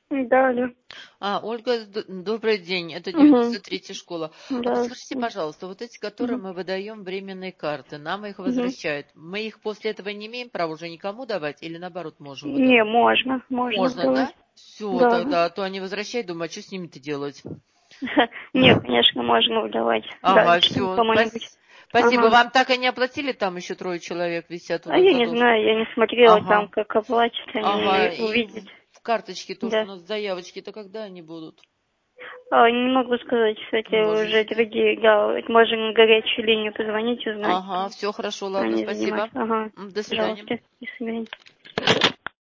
Да, да. Ольга, добрый день. Это Угу. 93-я школа. А Да. подскажите, пожалуйста, вот эти, которые Угу. мы выдаем временные карты, нам их Угу. возвращают. Мы их после этого не имеем права уже никому давать или наоборот можем Не, выдавать? можно Можно, выдавать. да? Все, Да. тогда, а то они возвращают, думаю, а что с ними-то делать? Не, конечно, можно выдавать. Ага, Дальше там все. кому-нибудь. Спасибо. Ага. Вам так и не оплатили? Там еще 3 человек висят у А нас я не задолж. знаю, я не смотрела там, Ага, как оплатят ага. они И увидеть. в карточке тоже у Да. нас заявочки-то когда они будут? Не могу сказать, кстати, Не уже можете, да? другие. Да, вот можно на горячую линию позвонить, узнать, Ага, там все хорошо, ладно, они спасибо. занимаются. Ага. До свидания. Пожалуйста, до свидания.